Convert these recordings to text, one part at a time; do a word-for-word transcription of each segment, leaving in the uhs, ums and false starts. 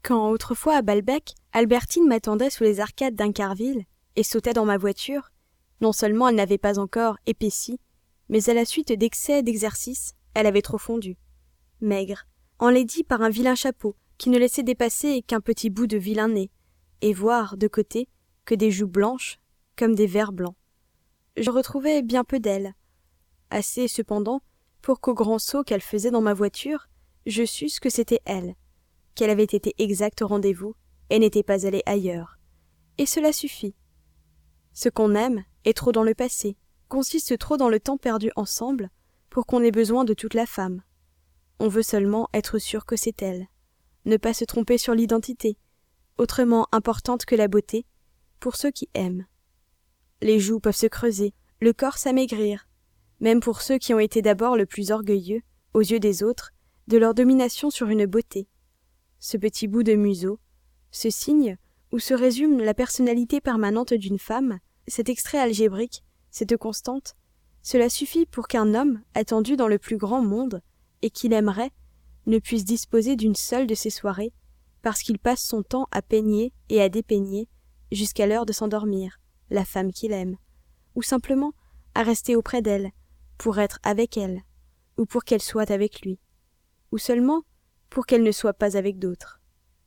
Quand autrefois à Balbec, Albertine m'attendait sous les arcades d'Incarville et sautait dans ma voiture, non seulement elle n'avait pas encore épaissi, mais à la suite d'excès d'exercice, elle avait trop fondu. Maigre, enlaidie par un vilain chapeau qui ne laissait dépasser qu'un petit bout de vilain nez, et voir, de côté, que des joues blanches, comme des vers blancs. Je retrouvais bien peu d'elle. Assez, cependant, pour qu'au grand saut qu'elle faisait dans ma voiture, je susse que c'était elle, qu'elle avait été exacte au rendez-vous et n'était pas allée ailleurs. Et cela suffit. Ce qu'on aime est trop dans le passé, consiste trop dans le temps perdu ensemble, pour qu'on ait besoin de toute la femme. On veut seulement être sûr que c'est elle, ne pas se tromper sur l'identité, autrement importante que la beauté, pour ceux qui aiment. Les joues peuvent se creuser, le corps s'amaigrir, même pour ceux qui ont été d'abord le plus orgueilleux, aux yeux des autres, de leur domination sur une beauté. Ce petit bout de museau, ce signe où se résume la personnalité permanente d'une femme, cet extrait algébrique, cette constante, cela suffit pour qu'un homme, attendu dans le plus grand monde, et qu'il aimerait, ne puisse disposer d'une seule de ses soirées, parce qu'il passe son temps à peigner et à dépeigner, jusqu'à l'heure de s'endormir, la femme qu'il aime, ou simplement à rester auprès d'elle, pour être avec elle, ou pour qu'elle soit avec lui, ou seulement pour qu'elle ne soit pas avec d'autres.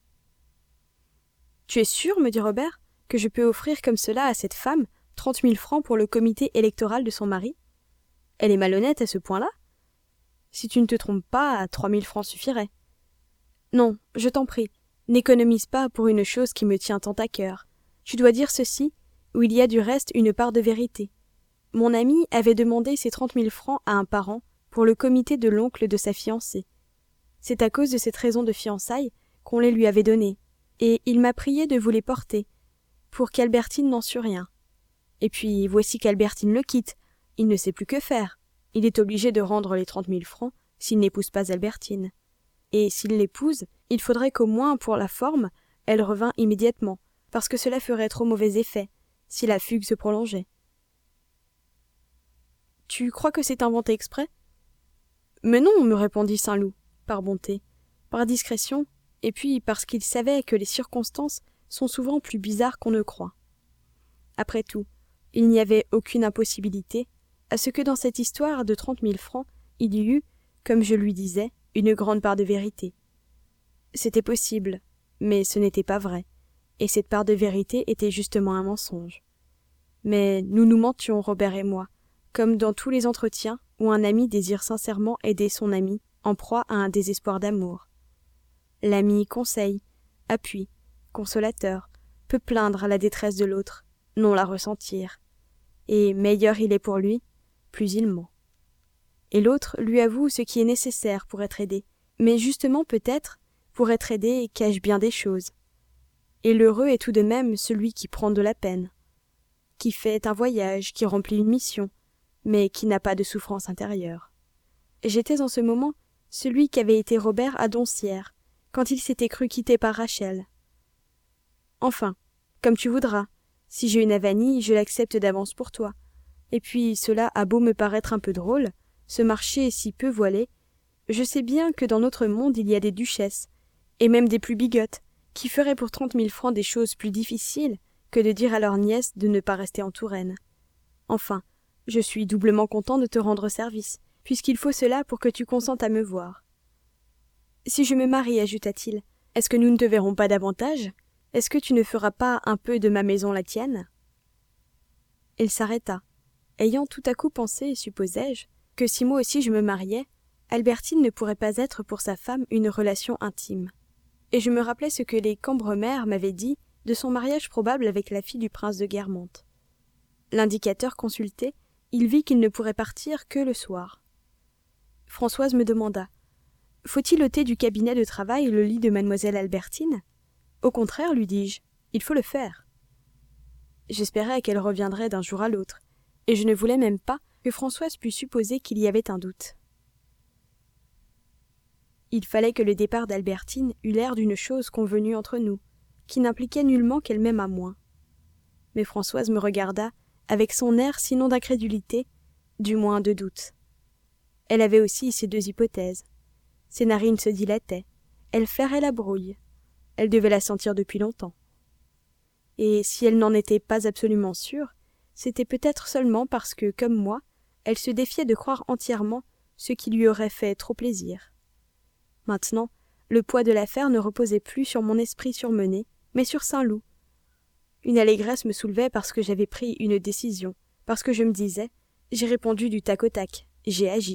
« Tu es sûr, me dit Robert, que je peux offrir comme cela à cette femme trente mille francs pour le comité électoral de son mari ? Elle est malhonnête à ce point-là ? Si tu ne te trompes pas, trois mille francs suffiraient. Non, je t'en prie, n'économise pas pour une chose qui me tient tant à cœur. Tu dois dire ceci, où il y a du reste une part de vérité. Mon ami avait demandé ces trente mille francs à un parent pour le comité de l'oncle de sa fiancée. C'est à cause de cette raison de fiançailles qu'on les lui avait donnés, et il m'a prié de vous les porter, pour qu'Albertine n'en sût rien. Et puis voici qu'Albertine le quitte, il ne sait plus que faire. Il est obligé de rendre les trente mille francs s'il n'épouse pas Albertine. Et s'il l'épouse, il faudrait qu'au moins pour la forme, elle revînt immédiatement, parce que cela ferait trop mauvais effet, si la fugue se prolongeait. « Tu crois que c'est inventé exprès ?»« Mais non, me répondit Saint-Loup, par bonté, par discrétion, et puis parce qu'il savait que les circonstances sont souvent plus bizarres qu'on ne croit. Après tout, il n'y avait aucune impossibilité à ce que dans cette histoire de trente mille francs, il y eût, comme je lui disais, une grande part de vérité. C'était possible, mais ce n'était pas vrai, et cette part de vérité était justement un mensonge. Mais nous nous mentions, Robert et moi, comme dans tous les entretiens où un ami désire sincèrement aider son ami en proie à un désespoir d'amour. L'ami conseille, appuie, consolateur, peut plaindre la détresse de l'autre, non la ressentir. Et meilleur il est pour lui, plus il ment. Et l'autre lui avoue ce qui est nécessaire pour être aidé, mais justement peut-être, pour être aidé, cache bien des choses. Et l'heureux est tout de même celui qui prend de la peine, qui fait un voyage, qui remplit une mission, mais qui n'a pas de souffrance intérieure. J'étais en ce moment celui qu'avait été Robert à Doncières, quand il s'était cru quitté par Rachel. Enfin, comme tu voudras, si j'ai une vanille, je l'accepte d'avance pour toi. Et puis cela a beau me paraître un peu drôle, ce marché si peu voilé, je sais bien que dans notre monde il y a des duchesses, et même des plus bigotes, qui feraient pour trente mille francs des choses plus difficiles que de dire à leur nièce de ne pas rester en Touraine. Enfin, je suis doublement content de te rendre service, puisqu'il faut cela pour que tu consentes à me voir. Si je me marie, ajouta-t-il, est-ce que nous ne te verrons pas davantage ? Est-ce que tu ne feras pas un peu de ma maison la tienne ? Il s'arrêta, ayant tout à coup pensé, supposai-je, que si moi aussi je me mariais, Albertine ne pourrait pas être pour sa femme une relation intime. Et je me rappelais ce que les Cambremer m'avaient dit de son mariage probable avec la fille du prince de Guermantes. L'indicateur consulté, il vit qu'il ne pourrait partir que le soir. Françoise me demanda « Faut-il ôter du cabinet de travail le lit de mademoiselle Albertine ?» Au contraire, lui dis-je, il faut le faire. J'espérais qu'elle reviendrait d'un jour à l'autre, et je ne voulais même pas que Françoise pût supposer qu'il y avait un doute. Il fallait que le départ d'Albertine eût l'air d'une chose convenue entre nous, qui n'impliquait nullement qu'elle m'aimât moins. Mais Françoise me regarda avec son air sinon d'incrédulité, du moins de doute. Elle avait aussi ses deux hypothèses. Ses narines se dilataient, elle flairait la brouille. Elle devait la sentir depuis longtemps. Et si elle n'en était pas absolument sûre, c'était peut-être seulement parce que, comme moi, elle se défiait de croire entièrement ce qui lui aurait fait trop plaisir. Maintenant, le poids de l'affaire ne reposait plus sur mon esprit surmené, mais sur Saint-Loup. Une allégresse me soulevait parce que j'avais pris une décision, parce que je me disais « j'ai répondu du tac au tac, j'ai agi ».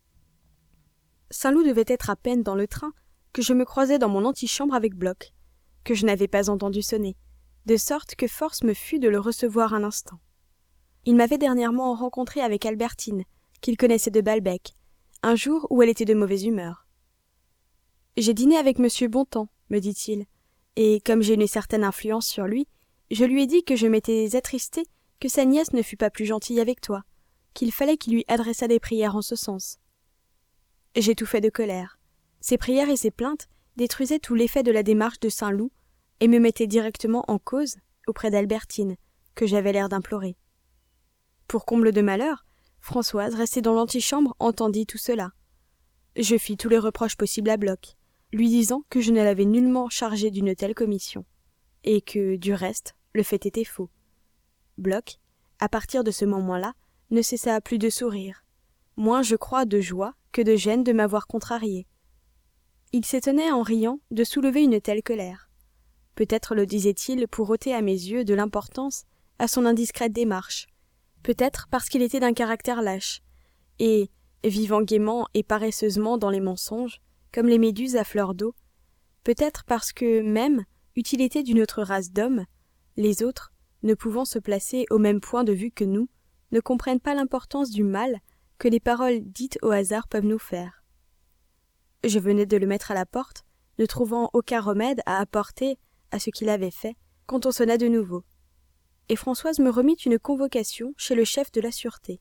Saint-Loup devait être à peine dans le train que je me croisais dans mon antichambre avec Bloch, que je n'avais pas entendu sonner, de sorte que force me fut de le recevoir un instant. Il m'avait dernièrement rencontré avec Albertine, qu'il connaissait de Balbec, un jour où elle était de mauvaise humeur. « J'ai dîné avec monsieur Bontemps, me dit-il, et comme j'ai une certaine influence sur lui, je lui ai dit que je m'étais attristé que sa nièce ne fût pas plus gentille avec toi, qu'il fallait qu'il lui adressât des prières en ce sens. J'étouffais de colère. Ses prières et ses plaintes détruisaient tout l'effet de la démarche de Saint-Loup et me mettaient directement en cause auprès d'Albertine, que j'avais l'air d'implorer. Pour comble de malheur, Françoise, restée dans l'antichambre, entendit tout cela. Je fis tous les reproches possibles à Bloch, lui disant que je ne l'avais nullement chargé d'une telle commission, et que, du reste, le fait était faux. Bloch, à partir de ce moment-là, ne cessa plus de sourire, moins, je crois, de joie que de gêne de m'avoir contrarié. Il s'étonnait, en riant, de soulever une telle colère. Peut-être le disait-il pour ôter à mes yeux de l'importance à son indiscrète démarche, peut-être parce qu'il était d'un caractère lâche, et, vivant gaiement et paresseusement dans les mensonges, comme les méduses à fleur d'eau, peut-être parce que, même, eût-il été d'une autre race d'hommes, les autres, ne pouvant se placer au même point de vue que nous, ne comprennent pas l'importance du mal que les paroles dites au hasard peuvent nous faire. Je venais de le mettre à la porte, ne trouvant aucun remède à apporter à ce qu'il avait fait, quand on sonna de nouveau. Et Françoise me remit une convocation chez le chef de la sûreté.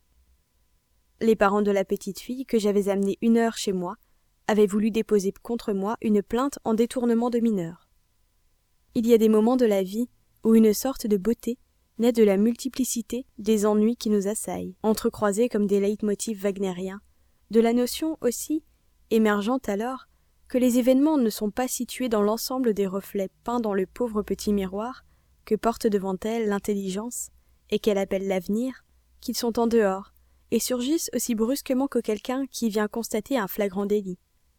Les parents de la petite fille, que j'avais amenée une heure chez moi, avaient voulu déposer contre moi une plainte en détournement de mineur. Il y a des moments de la vie où une sorte de beauté naît de la multiplicité des ennuis qui nous assaillent, entrecroisés comme des leitmotifs wagnériens, de la notion aussi, émergente alors, que les événements ne sont pas situés dans l'ensemble des reflets peints dans le pauvre petit miroir que porte devant elle l'intelligence et qu'elle appelle l'avenir, qu'ils sont en dehors et surgissent aussi brusquement que quelqu'un qui vient constater un flagrant délit.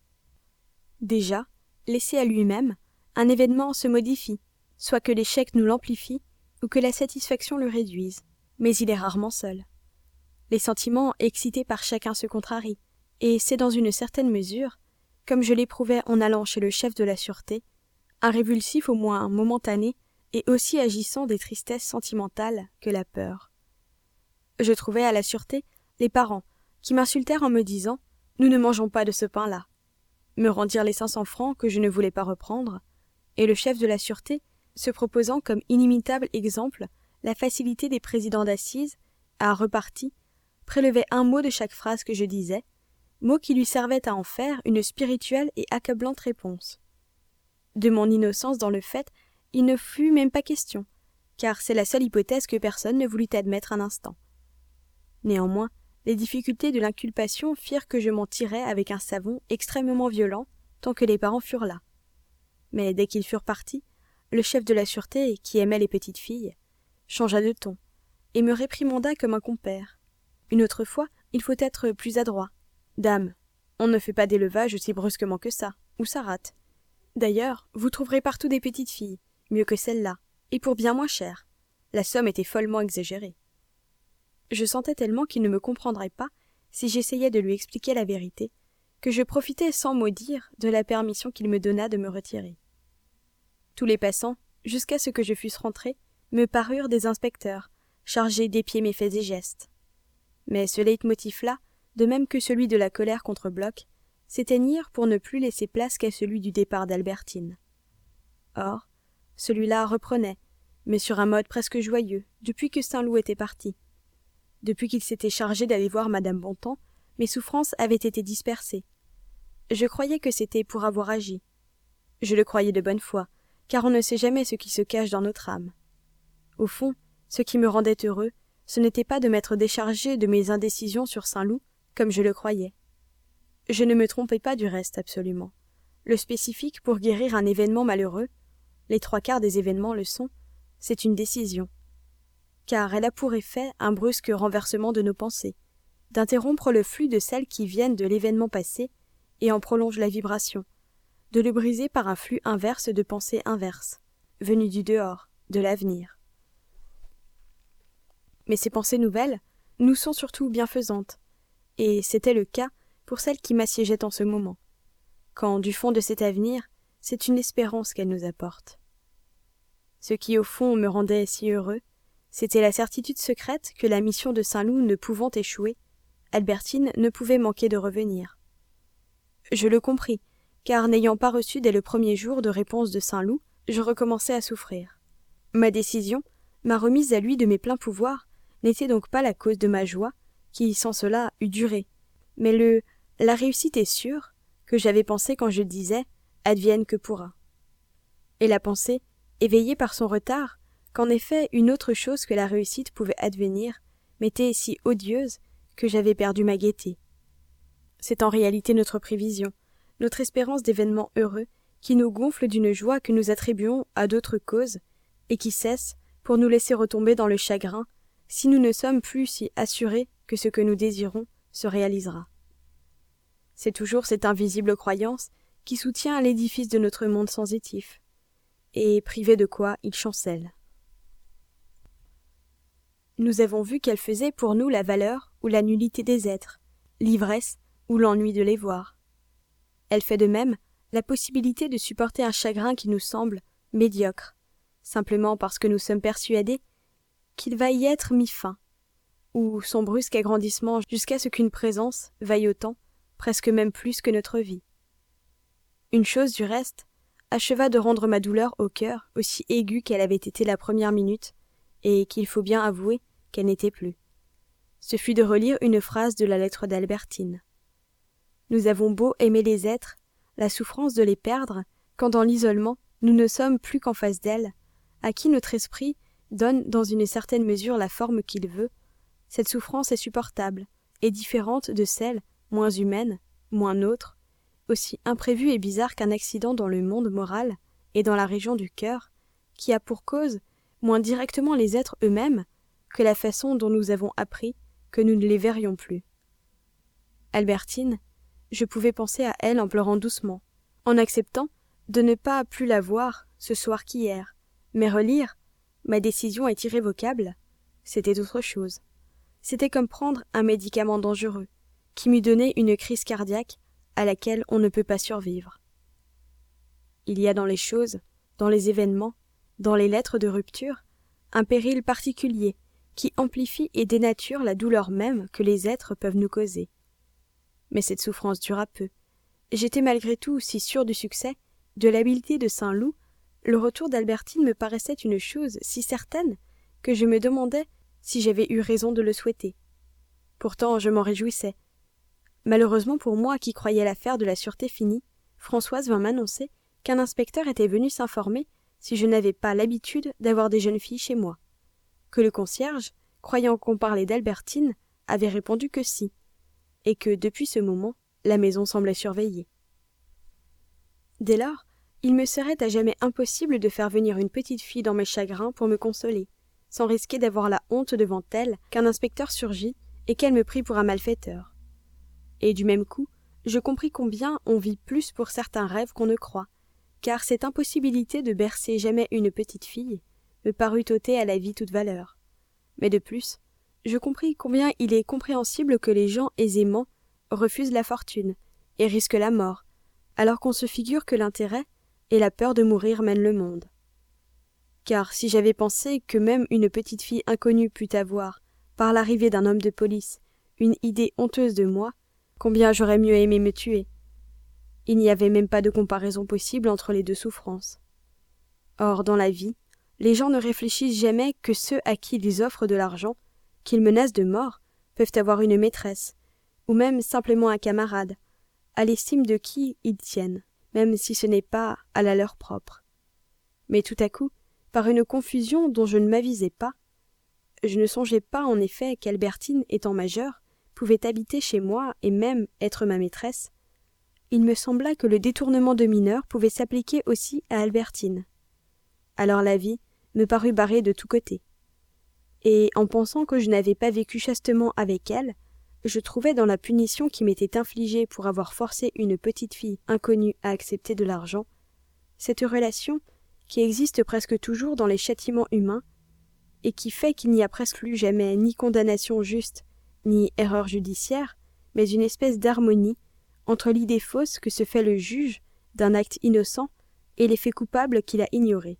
Déjà, laissé à lui-même, un événement se modifie, soit que l'échec nous l'amplifie ou que la satisfaction le réduise, mais il est rarement seul. Les sentiments excités par chacun se contrarient, et c'est dans une certaine mesure, comme je l'éprouvais en allant chez le chef de la sûreté, un révulsif au moins momentané et aussi agissant des tristesses sentimentales que la peur. Je trouvais à la sûreté les parents qui m'insultèrent en me disant « Nous ne mangeons pas de ce pain-là », me rendirent les cinq cents francs que je ne voulais pas reprendre, et le chef de la sûreté, se proposant comme inimitable exemple la facilité des présidents d'assises, à repartie, prélevait un mot de chaque phrase que je disais, mot qui lui servait à en faire une spirituelle et accablante réponse. De mon innocence dans le fait, il ne fut même pas question, car c'est la seule hypothèse que personne ne voulut admettre un instant. Néanmoins, les difficultés de l'inculpation firent que je m'en tirais avec un savon extrêmement violent tant que les parents furent là. Mais dès qu'ils furent partis, le chef de la sûreté, qui aimait les petites filles, changea de ton, et me réprimanda comme un compère. Une autre fois, il faut être plus adroit. Dame, on ne fait pas d'élevage aussi brusquement que ça, ou ça rate. D'ailleurs, vous trouverez partout des petites filles, mieux que celle-là, et pour bien moins cher. La somme était follement exagérée. Je sentais tellement qu'il ne me comprendrait pas si j'essayais de lui expliquer la vérité, que je profitais sans mot dire de la permission qu'il me donna de me retirer. Tous les passants, jusqu'à ce que je fusse rentré, me parurent des inspecteurs, chargés d'épier mes faits et gestes. Mais ce leitmotiv-là, de même que celui de la colère contre Bloch, s'éteignirent pour ne plus laisser place qu'à celui du départ d'Albertine. Or, celui-là reprenait, mais sur un mode presque joyeux, depuis que Saint-Loup était parti. Depuis qu'il s'était chargé d'aller voir madame Bontemps, mes souffrances avaient été dispersées. Je croyais que c'était pour avoir agi. Je le croyais de bonne foi, car on ne sait jamais ce qui se cache dans notre âme. Au fond, ce qui me rendait heureux, ce n'était pas de m'être déchargé de mes indécisions sur Saint-Loup, comme je le croyais. Je ne me trompais pas du reste absolument. Le spécifique pour guérir un événement malheureux, les trois quarts des événements le sont, c'est une décision. Car elle a pour effet un brusque renversement de nos pensées, d'interrompre le flux de celles qui viennent de l'événement passé et en prolongent la vibration, de le briser par un flux inverse de pensées inverses, venues du dehors, de l'avenir. Mais ces pensées nouvelles nous sont surtout bienfaisantes, et c'était le cas pour celle qui m'assiégeait en ce moment, quand, du fond de cet avenir, c'est une espérance qu'elle nous apporte. Ce qui, au fond, me rendait si heureux, c'était la certitude secrète que la mission de Saint-Loup ne pouvant échouer, Albertine ne pouvait manquer de revenir. Je le compris, car n'ayant pas reçu dès le premier jour de réponse de Saint-Loup, je recommençais à souffrir. Ma décision, ma remise à lui de mes pleins pouvoirs, n'était donc pas la cause de ma joie, qui, sans cela, eût duré, mais le « la réussite est sûre » que j'avais pensé quand je disais « advienne que pourra ». Et la pensée, éveillée par son retard, qu'en effet une autre chose que la réussite pouvait advenir, m'était si odieuse que j'avais perdu ma gaieté. C'est en réalité notre prévision, notre espérance d'événements heureux, qui nous gonfle d'une joie que nous attribuons à d'autres causes, et qui cesse pour nous laisser retomber dans le chagrin, si nous ne sommes plus si assurés que ce que nous désirons se réalisera. C'est toujours cette invisible croyance qui soutient l'édifice de notre monde sensitif, et privé de quoi il chancelle. Nous avons vu qu'elle faisait pour nous la valeur ou la nullité des êtres, l'ivresse ou l'ennui de les voir. Elle fait de même la possibilité de supporter un chagrin qui nous semble médiocre, simplement parce que nous sommes persuadés qu'il va y être mis fin, ou son brusque agrandissement jusqu'à ce qu'une présence vaille autant, presque même plus que notre vie. Une chose, du reste, acheva de rendre ma douleur au cœur aussi aiguë qu'elle avait été la première minute, et qu'il faut bien avouer qu'elle n'était plus. Ce fut de relire une phrase de la lettre d'Albertine. Nous avons beau aimer les êtres, la souffrance de les perdre, quand dans l'isolement nous ne sommes plus qu'en face d'elles, à qui notre esprit donne dans une certaine mesure la forme qu'il veut, cette souffrance est supportable et différente de celle, moins humaine, moins nôtre, aussi imprévue et bizarre qu'un accident dans le monde moral et dans la région du cœur, qui a pour cause moins directement les êtres eux-mêmes que la façon dont nous avons appris que nous ne les verrions plus. Albertine, je pouvais penser à elle en pleurant doucement, en acceptant de ne pas plus la voir ce soir qu'hier, mais relire « ma décision est irrévocable », c'était autre chose. C'était comme prendre un médicament dangereux, qui m'eût donné une crise cardiaque à laquelle on ne peut pas survivre. Il y a dans les choses, dans les événements, dans les lettres de rupture, un péril particulier qui amplifie et dénature la douleur même que les êtres peuvent nous causer. Mais cette souffrance dura peu. J'étais malgré tout si sûr du succès, de l'habileté de Saint-Loup, le retour d'Albertine me paraissait une chose si certaine que je me demandais si j'avais eu raison de le souhaiter. Pourtant, je m'en réjouissais. Malheureusement pour moi qui croyais l'affaire de la sûreté finie, Françoise vint m'annoncer qu'un inspecteur était venu s'informer si je n'avais pas l'habitude d'avoir des jeunes filles chez moi, que le concierge, croyant qu'on parlait d'Albertine, avait répondu que si, et que, depuis ce moment, la maison semblait surveillée. Dès lors, il me serait à jamais impossible de faire venir une petite fille dans mes chagrins pour me consoler, sans risquer d'avoir la honte devant elle qu'un inspecteur surgît et qu'elle me prit pour un malfaiteur. Et du même coup, je compris combien on vit plus pour certains rêves qu'on ne croit, car cette impossibilité de bercer jamais une petite fille me parut ôter à la vie toute valeur. Mais de plus, je compris combien il est compréhensible que les gens aisément refusent la fortune et risquent la mort, alors qu'on se figure que l'intérêt et la peur de mourir mènent le monde. Car si j'avais pensé que même une petite fille inconnue pût avoir, par l'arrivée d'un homme de police, une idée honteuse de moi, combien j'aurais mieux aimé me tuer. Il n'y avait même pas de comparaison possible entre les deux souffrances. Or, dans la vie, les gens ne réfléchissent jamais que ceux à qui ils offrent de l'argent, qu'ils menacent de mort, peuvent avoir une maîtresse, ou même simplement un camarade, à l'estime de qui ils tiennent, même si ce n'est pas à la leur propre. Mais tout à coup, par une confusion dont je ne m'avisais pas, je ne songeais pas en effet qu'Albertine, étant majeure, pouvait habiter chez moi et même être ma maîtresse, il me sembla que le détournement de mineur pouvait s'appliquer aussi à Albertine. Alors la vie me parut barrée de tous côtés. Et en pensant que je n'avais pas vécu chastement avec elle, je trouvais dans la punition qui m'était infligée pour avoir forcé une petite fille inconnue à accepter de l'argent, cette relation qui existe presque toujours dans les châtiments humains et qui fait qu'il n'y a presque plus jamais ni condamnation juste, ni erreur judiciaire, mais une espèce d'harmonie entre l'idée fausse que se fait le juge d'un acte innocent et les faits coupables qu'il a ignorés.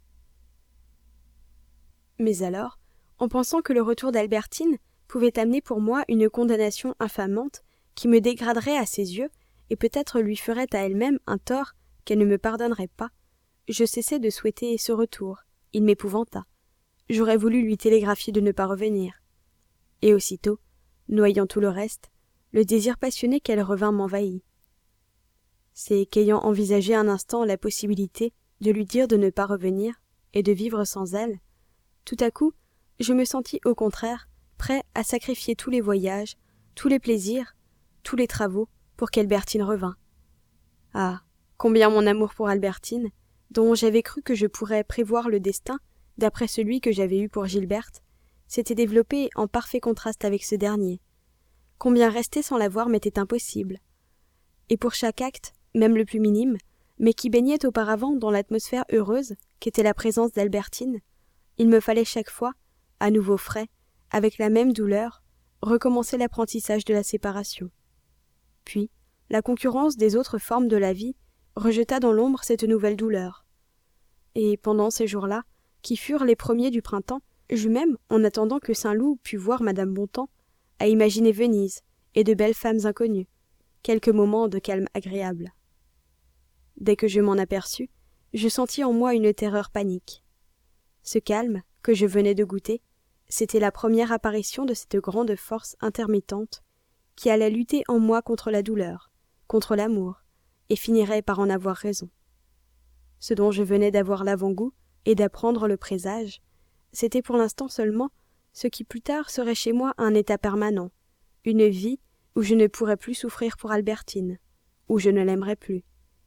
Mais alors, en pensant que le retour d'Albertine pouvait amener pour moi une condamnation infamante qui me dégraderait à ses yeux et peut-être lui ferait à elle-même un tort qu'elle ne me pardonnerait pas, je cessai de souhaiter ce retour. Il m'épouvanta. J'aurais voulu lui télégraphier de ne pas revenir. Et aussitôt, noyant tout le reste, le désir passionné qu'elle revint m'envahit. C'est qu'ayant envisagé un instant la possibilité de lui dire de ne pas revenir et de vivre sans elle, tout à coup, je me sentis au contraire prêt à sacrifier tous les voyages, tous les plaisirs, tous les travaux pour qu'Albertine revînt. Ah, combien mon amour pour Albertine, dont j'avais cru que je pourrais prévoir le destin, d'après celui que j'avais eu pour Gilberte, s'était développé en parfait contraste avec ce dernier. Combien rester sans la voir m'était impossible. Et pour chaque acte, même le plus minime, mais qui baignait auparavant dans l'atmosphère heureuse qu'était la présence d'Albertine, il me fallait chaque fois, à nouveau frais, avec la même douleur, recommencer l'apprentissage de la séparation. Puis, la concurrence des autres formes de la vie rejeta dans l'ombre cette nouvelle douleur. Et pendant ces jours-là, qui furent les premiers du printemps, j'eus même, en attendant que Saint-Loup pût voir Madame Bontemps, à imaginer Venise et de belles femmes inconnues, quelques moments de calme agréable. Dès que je m'en aperçus, je sentis en moi une terreur panique. Ce calme, que je venais de goûter, c'était la première apparition de cette grande force intermittente qui allait lutter en moi contre la douleur, contre l'amour, et finirait par en avoir raison. Ce dont je venais d'avoir l'avant-goût et d'apprendre le présage, c'était pour l'instant seulement ce qui plus tard serait chez moi un état permanent, une vie où je ne pourrais plus souffrir pour Albertine, où je ne l'aimerais plus.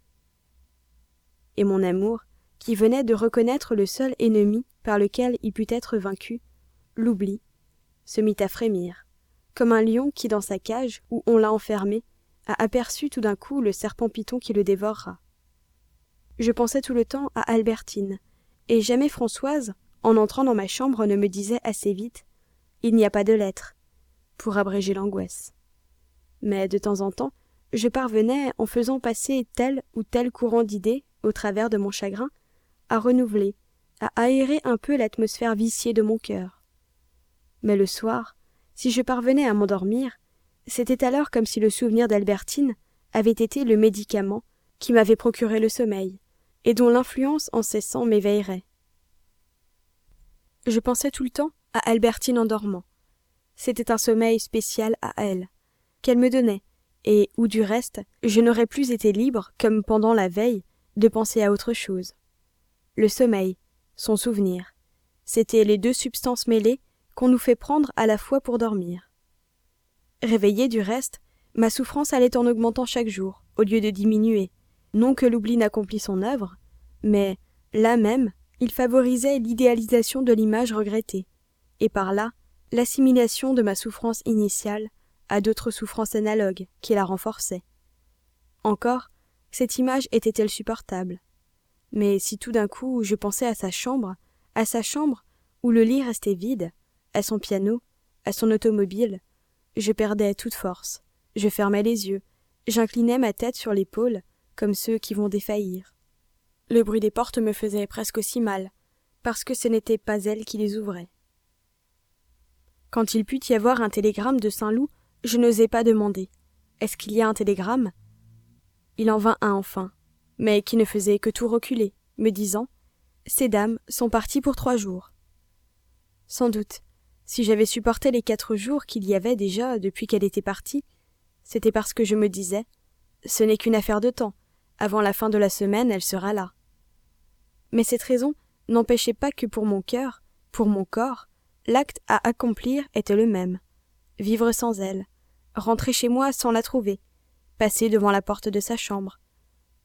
Et mon amour, qui venait de reconnaître le seul ennemi par lequel il put être vaincu, l'oubli, se mit à frémir, comme un lion qui, dans sa cage, où on l'a enfermé, a aperçu tout d'un coup le serpent python qui le dévorera. Je pensais tout le temps à Albertine, et jamais Françoise, en entrant dans ma chambre, ne me disait assez vite « Il n'y a pas de lettre » pour abréger l'angoisse. Mais de temps en temps, je parvenais, en faisant passer tel ou tel courant d'idées au travers de mon chagrin, à renouveler, à aérer un peu l'atmosphère viciée de mon cœur. Mais le soir, si je parvenais à m'endormir, c'était alors comme si le souvenir d'Albertine avait été le médicament qui m'avait procuré le sommeil, et dont l'influence en cessant m'éveillerait. Je pensais tout le temps à Albertine en dormant. C'était un sommeil spécial à elle, qu'elle me donnait, et où du reste, je n'aurais plus été libre, comme pendant la veille, de penser à autre chose. Le sommeil, son souvenir, c'étaient les deux substances mêlées qu'on nous fait prendre à la fois pour dormir. Réveillée du reste, ma souffrance allait en augmentant chaque jour, au lieu de diminuer. Non que l'oubli n'accomplît son œuvre, mais, là même, il favorisait l'idéalisation de l'image regrettée, et par là, l'assimilation de ma souffrance initiale à d'autres souffrances analogues qui la renforçaient. Encore, cette image était-elle supportable? Mais si tout d'un coup je pensais à sa chambre, à sa chambre où le lit restait vide, à son piano, à son automobile, je perdais toute force, je fermais les yeux, j'inclinais ma tête sur l'épaule, comme ceux qui vont défaillir. Le bruit des portes me faisait presque aussi mal, parce que ce n'était pas elle qui les ouvrait. Quand il put y avoir un télégramme de Saint-Loup, je n'osais pas demander « Est-ce qu'il y a un télégramme ?» Il en vint un enfin, mais qui ne faisait que tout reculer, me disant « Ces dames sont parties pour trois jours. » Sans doute, si j'avais supporté les quatre jours qu'il y avait déjà depuis qu'elle était partie, c'était parce que je me disais « Ce n'est qu'une affaire de temps, avant la fin de la semaine elle sera là. » Mais cette raison n'empêchait pas que pour mon cœur, pour mon corps, l'acte à accomplir était le même. Vivre sans elle, rentrer chez moi sans la trouver, passer devant la porte de sa chambre,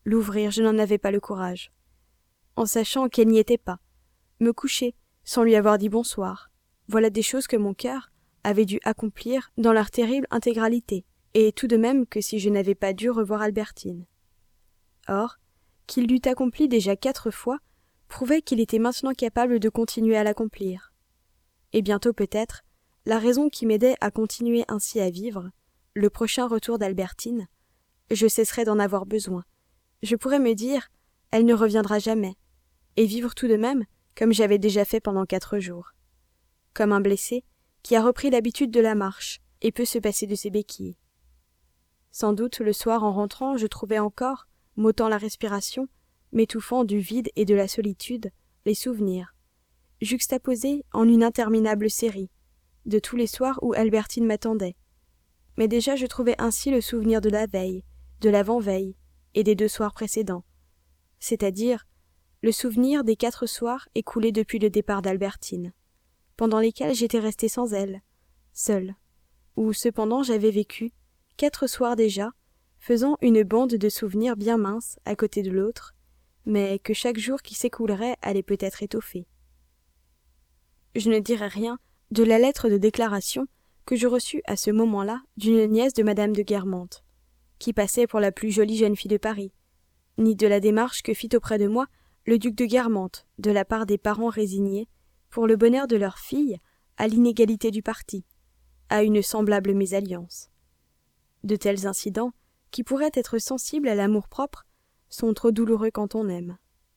L'ouvrir, je n'en avais pas le courage. En sachant qu'elle n'y était pas. Me coucher, sans lui avoir dit bonsoir. Voilà des choses que mon cœur avait dû accomplir dans leur terrible intégralité, et tout de même que si je n'avais pas dû revoir Albertine. Or, qu'il l'eût accompli déjà quatre fois, prouvait qu'il était maintenant capable de continuer à l'accomplir. Et bientôt peut-être, la raison qui m'aidait à continuer ainsi à vivre, le prochain retour d'Albertine, je cesserai d'en avoir besoin. Je pourrais me dire, elle ne reviendra jamais, et vivre tout de même comme j'avais déjà fait pendant quatre jours. Comme un blessé qui a repris l'habitude de la marche et peut se passer de ses béquilles. Sans doute le soir en rentrant, je trouvais encore, m'ôtant la respiration, m'étouffant du vide et de la solitude, les souvenirs, juxtaposés en une interminable série, de tous les soirs où Albertine m'attendait. Mais déjà je trouvais ainsi le souvenir de la veille, de l'avant-veille et des deux soirs précédents, c'est-à-dire le souvenir des quatre soirs écoulés depuis le départ d'Albertine, pendant lesquels j'étais restée sans elle, seule, où cependant j'avais vécu, quatre soirs déjà, faisant une bande de souvenirs bien minces à côté de l'autre, mais que chaque jour qui s'écoulerait allait peut-être étoffer. Je ne dirai rien de la lettre de déclaration que je reçus à ce moment-là d'une nièce de madame de Guermantes, qui passait pour la plus jolie jeune fille de Paris, ni de la démarche que fit auprès de moi le duc de Guermantes, de la part des parents résignés, pour le bonheur de leur fille, à l'inégalité du parti, à une semblable mésalliance. De tels incidents, qui pourraient être sensibles à l'amour-propre, sont trop douloureux quand on aime.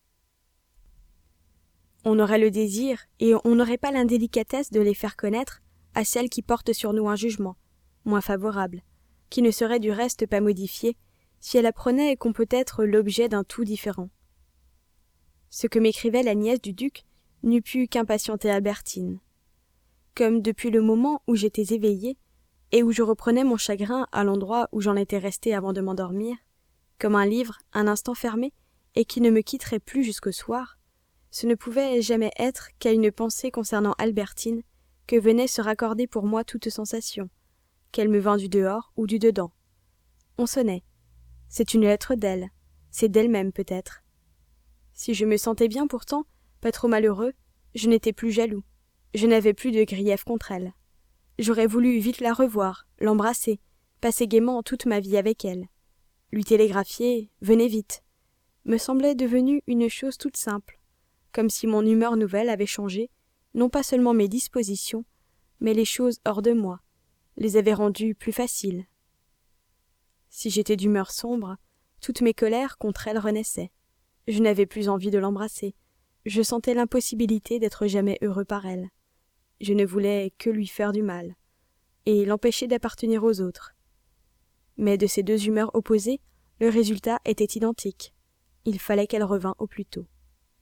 On aurait le désir, et on n'aurait pas l'indélicatesse de les faire connaître à celle qui porte sur nous un jugement, moins favorable, qui ne serait du reste pas modifié, si elle apprenait qu'on peut être l'objet d'un tout différent. Ce que m'écrivait la nièce du duc n'eût pu qu'impatienter Albertine. Comme depuis le moment où j'étais éveillée, et où je reprenais mon chagrin à l'endroit où j'en étais restée avant de m'endormir, comme un livre un instant fermé et qui ne me quitterait plus jusqu'au soir, ce ne pouvait jamais être qu'à une pensée concernant Albertine que venait se raccorder pour moi toute sensation, qu'elle me vînt du dehors ou du dedans. On sonnait. C'est une lettre d'elle, c'est d'elle-même peut-être. Si je me sentais bien pourtant, pas trop malheureux, je n'étais plus jaloux, je n'avais plus de grief contre elle. J'aurais voulu vite la revoir, l'embrasser, passer gaiement toute ma vie avec elle. Lui télégraphier « Venez vite » me semblait devenu une chose toute simple, comme si mon humeur nouvelle avait changé, non pas seulement mes dispositions, mais les choses hors de moi, les avait rendues plus faciles. Si j'étais d'humeur sombre, toutes mes colères contre elle renaissaient. Je n'avais plus envie de l'embrasser. Je sentais l'impossibilité d'être jamais heureux par elle. Je ne voulais que lui faire du mal, et l'empêcher d'appartenir aux autres. Mais de ces deux humeurs opposées, le résultat était identique. Il fallait qu'elle revînt au plus tôt.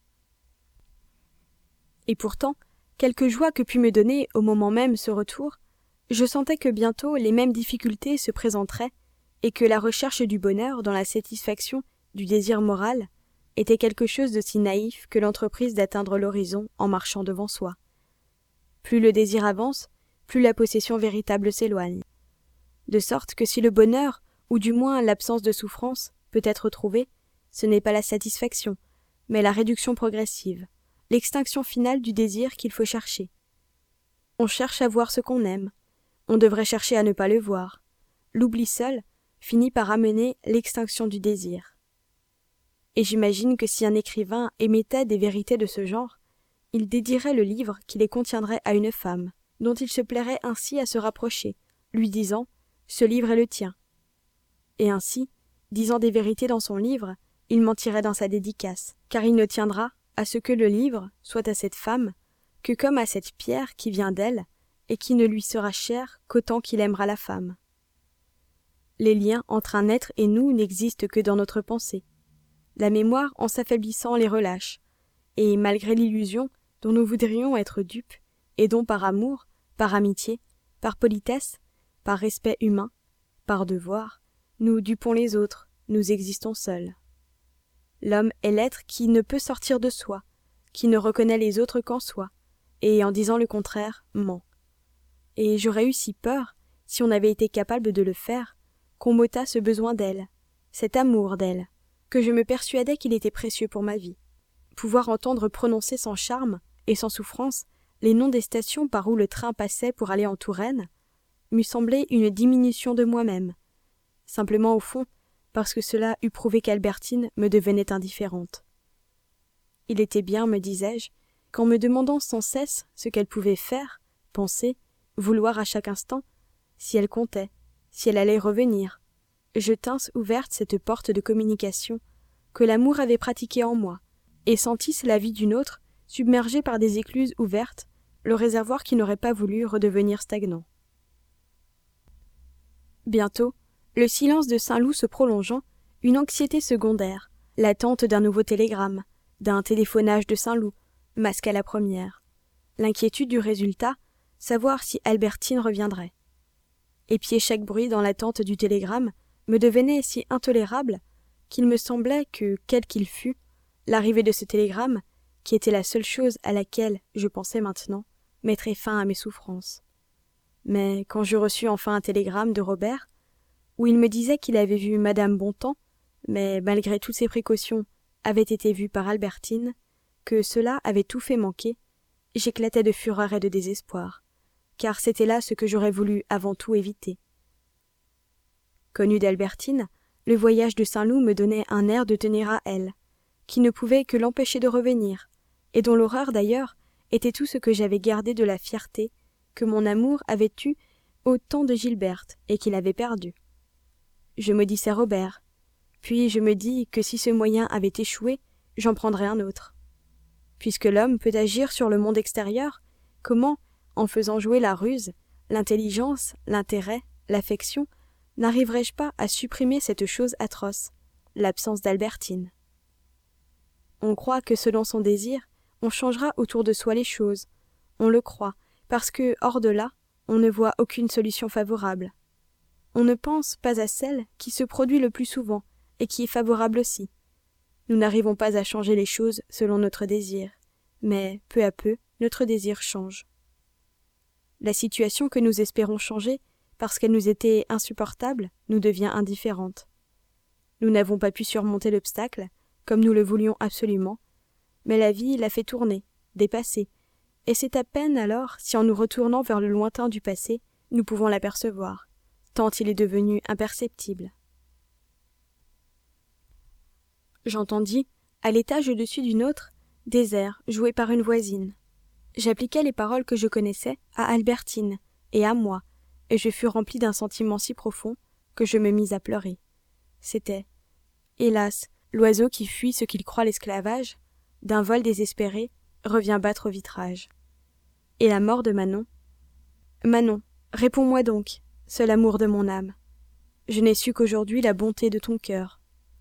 Et pourtant, quelque joie que pût me donner au moment même ce retour, je sentais que bientôt les mêmes difficultés se présenteraient, et que la recherche du bonheur dans la satisfaction du désir moral était quelque chose de si naïf que l'entreprise d'atteindre l'horizon en marchant devant soi. Plus le désir avance, plus la possession véritable s'éloigne. De sorte que si le bonheur, ou du moins l'absence de souffrance, peut être trouvé, ce n'est pas la satisfaction, mais la réduction progressive, l'extinction finale du désir qu'il faut chercher. On cherche à voir ce qu'on aime, on devrait chercher à ne pas le voir. L'oubli seul finit par amener l'extinction du désir. Et j'imagine que si un écrivain émettait des vérités de ce genre, il dédierait le livre qui les contiendrait à une femme, dont il se plairait ainsi à se rapprocher, lui disant « Ce livre est le tien ». Et ainsi, disant des vérités dans son livre, il mentirait dans sa dédicace, car il ne tiendra à ce que le livre soit à cette femme que comme à cette pierre qui vient d'elle et qui ne lui sera chère qu'autant qu'il aimera la femme. Les liens entre un être et nous n'existent que dans notre pensée. La mémoire, en s'affaiblissant, les relâche, et malgré l'illusion dont nous voudrions être dupes, et dont par amour, par amitié, par politesse, par respect humain, par devoir, nous dupons les autres, nous existons seuls. L'homme est l'être qui ne peut sortir de soi, qui ne reconnaît les autres qu'en soi, et en disant le contraire, ment. Et j'aurais eu si peur, si on avait été capable de le faire, qu'on m'ôtât ce besoin d'elle, cet amour d'elle, que je me persuadais qu'il était précieux pour ma vie. Pouvoir entendre prononcer sans charme et sans souffrance les noms des stations par où le train passait pour aller en Touraine m'eût semblé une diminution de moi-même, simplement au fond parce que cela eût prouvé qu'Albertine me devenait indifférente. Il était bien, me disais-je, qu'en me demandant sans cesse ce qu'elle pouvait faire, penser, vouloir à chaque instant, si elle comptait, si elle allait revenir, je tinsse ouverte cette porte de communication que l'amour avait pratiquée en moi, et sentisse la vie d'une autre submergée par des écluses ouvertes, le réservoir qui n'aurait pas voulu redevenir stagnant. Bientôt, le silence de Saint-Loup se prolongeant, une anxiété secondaire, l'attente d'un nouveau télégramme, d'un téléphonage de Saint-Loup, masqua la première. L'inquiétude du résultat, savoir si Albertine reviendrait. Épier chaque bruit dans l'attente du télégramme me devenait si intolérable qu'il me semblait que, quel qu'il fût, l'arrivée de ce télégramme, qui était la seule chose à laquelle je pensais maintenant, mettrait fin à mes souffrances. Mais quand je reçus enfin un télégramme de Robert, où il me disait qu'il avait vu Madame Bontemps, mais malgré toutes ses précautions, avait été vu par Albertine, que cela avait tout fait manquer, j'éclatais de fureur et de désespoir, car c'était là ce que j'aurais voulu avant tout éviter. Connu d'Albertine, le voyage de Saint-Loup me donnait un air de tenir à elle, qui ne pouvait que l'empêcher de revenir, et dont l'horreur d'ailleurs était tout ce que j'avais gardé de la fierté que mon amour avait eue au temps de Gilberte et qu'il avait perdue. Je maudissais Robert, puis je me dis que si ce moyen avait échoué, j'en prendrais un autre. Puisque l'homme peut agir sur le monde extérieur, comment, en faisant jouer la ruse, l'intelligence, l'intérêt, l'affection, n'arriverais-je pas à supprimer cette chose atroce, l'absence d'Albertine? On croit que selon son désir, on changera autour de soi les choses. On le croit, parce que, hors de là, on ne voit aucune solution favorable. On ne pense pas à celle qui se produit le plus souvent, et qui est favorable aussi. Nous n'arrivons pas à changer les choses selon notre désir, mais, peu à peu, notre désir change. La situation que nous espérons changer, parce qu'elle nous était insupportable, nous devient indifférente. Nous n'avons pas pu surmonter l'obstacle, comme nous le voulions absolument, mais la vie l'a fait tourner, dépasser, et c'est à peine alors si en nous retournant vers le lointain du passé, nous pouvons l'apercevoir, tant il est devenu imperceptible. J'entendis, à l'étage au-dessus d'une autre, des airs joués par une voisine. J'appliquai les paroles que je connaissais à Albertine et à moi, et je fus rempli d'un sentiment si profond que je me mis à pleurer. C'était, hélas, l'oiseau qui fuit ce qu'il croit l'esclavage, d'un vol désespéré, revient battre au vitrage. Et la mort de Manon? Manon, réponds-moi donc, seul amour de mon âme. Je n'ai su qu'aujourd'hui la bonté de ton cœur.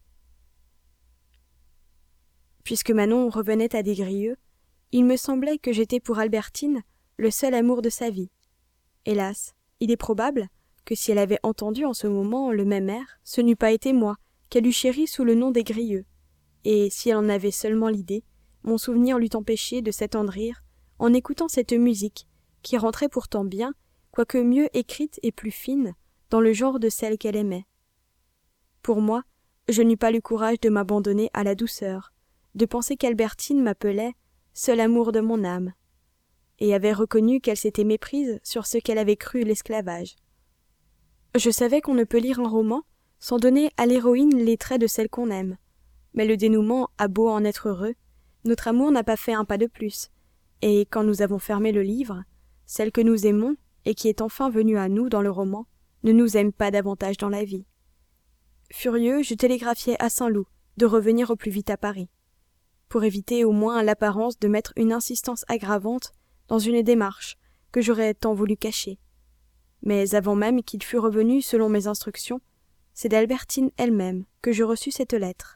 Puisque Manon revenait à Desgrieux, il me semblait que j'étais pour Albertine le seul amour de sa vie. Hélas, il est probable que si elle avait entendu en ce moment le même air, ce n'eût pas été moi qu'elle eût chéri sous le nom Desgrieux, et si elle en avait seulement l'idée, mon souvenir l'eût empêché de s'attendrir en écoutant cette musique qui rentrait pourtant bien, quoique mieux écrite et plus fine, dans le genre de celle qu'elle aimait. Pour moi, je n'eus pas le courage de m'abandonner à la douceur, de penser qu'Albertine m'appelait « seul amour de mon âme », et avait reconnu qu'elle s'était méprise sur ce qu'elle avait cru l'esclavage. Je savais qu'on ne peut lire un roman sans donner à l'héroïne les traits de celle qu'on aime, mais le dénouement a beau en être heureux, notre amour n'a pas fait un pas de plus, et quand nous avons fermé le livre, celle que nous aimons, et qui est enfin venue à nous dans le roman, ne nous aime pas davantage dans la vie. Furieux, je télégraphiai à Saint-Loup de revenir au plus vite à Paris, pour éviter au moins l'apparence de mettre une insistance aggravante dans une démarche que j'aurais tant voulu cacher. Mais avant même qu'il fût revenu selon mes instructions, c'est d'Albertine elle-même que je reçus cette lettre.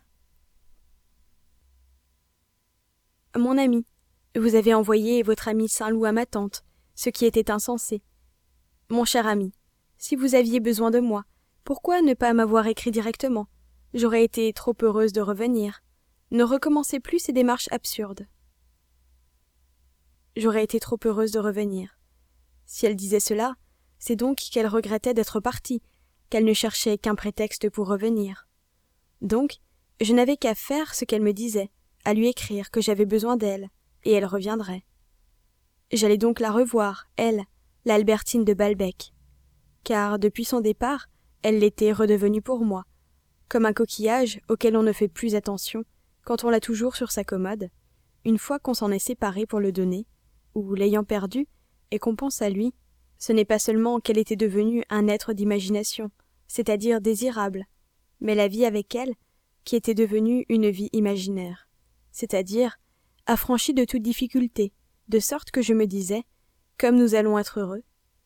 Mon ami, vous avez envoyé votre ami Saint-Loup à ma tante, ce qui était insensé. Mon cher ami, si vous aviez besoin de moi, pourquoi ne pas m'avoir écrit directement? J'aurais été trop heureuse de revenir. Ne recommencez plus ces démarches absurdes. J'aurais été trop heureuse de revenir. Si elle disait cela, c'est donc qu'elle regrettait d'être partie, qu'elle ne cherchait qu'un prétexte pour revenir. Donc, Je n'avais qu'à faire ce qu'elle me disait, à lui écrire que j'avais besoin d'elle, et elle reviendrait. J'allais donc la revoir, elle, l'Albertine de Balbec, car depuis son départ, elle l'était redevenue pour moi, comme un coquillage auquel on ne fait plus attention quand on l'a toujours sur sa commode, une fois qu'on s'en est séparé pour le donner, ou l'ayant perdu, et qu'on pense à lui, ce n'est pas seulement qu'elle était devenue un être d'imagination, c'est-à-dire désirable, mais la vie avec elle, qui était devenue une vie imaginaire, c'est-à-dire affranchie de toute difficulté, de sorte que je me disais, comme nous allons être heureux.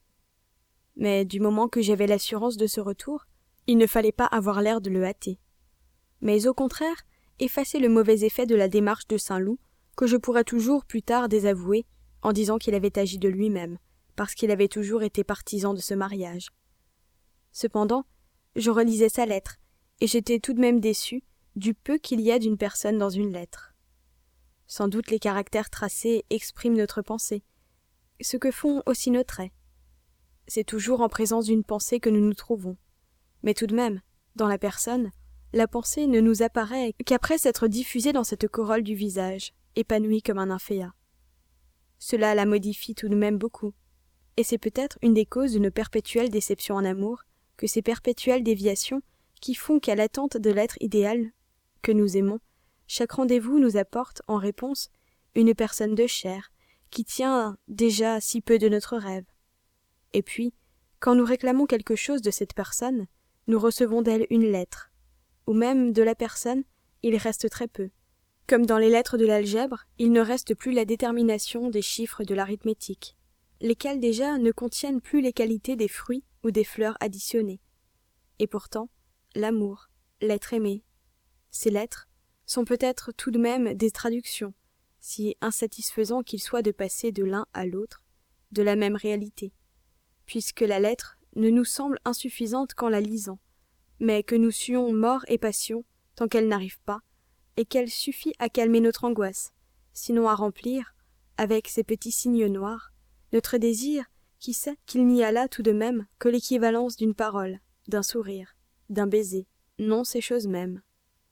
Mais du moment que j'avais l'assurance de ce retour, il ne fallait pas avoir l'air de le hâter, mais au contraire effacer le mauvais effet de la démarche de Saint-Loup, que je pourrais toujours plus tard désavouer en disant qu'il avait agi de lui-même, parce qu'il avait toujours été partisan de ce mariage. Cependant, je relisais sa lettre, et j'étais tout de même déçu du peu qu'il y a d'une personne dans une lettre. Sans doute les caractères tracés expriment notre pensée, ce que font aussi nos traits. C'est toujours en présence d'une pensée que nous nous trouvons. Mais tout de même, dans la personne, la pensée ne nous apparaît qu'après s'être diffusée dans cette corolle du visage, épanouie comme un nymphéa. Cela la modifie tout de même beaucoup, et c'est peut-être une des causes de nos perpétuelles déceptions en amour que ces perpétuelles déviations qui font qu'à l'attente de l'être idéal que nous aimons, chaque rendez-vous nous apporte en réponse une personne de chair qui tient déjà si peu de notre rêve. Et puis, quand nous réclamons quelque chose de cette personne, nous recevons d'elle une lettre, ou même de la personne, il reste très peu. Comme dans les lettres de l'algèbre, il ne reste plus la détermination des chiffres de l'arithmétique, lesquels déjà ne contiennent plus les qualités des fruits ou des fleurs additionnées. Et pourtant, l'amour, l'être aimé, ces lettres sont peut-être tout de même des traductions, si insatisfaisant qu'il soit de passer de l'un à l'autre, de la même réalité, puisque la lettre ne nous semble insuffisante qu'en la lisant, mais que nous suons mort et passion tant qu'elle n'arrive pas, et qu'elle suffit à calmer notre angoisse, sinon à remplir, avec ces petits signes noirs, notre désir qui sait qu'il n'y a là tout de même que l'équivalence d'une parole, d'un sourire, d'un baiser, non ces choses mêmes.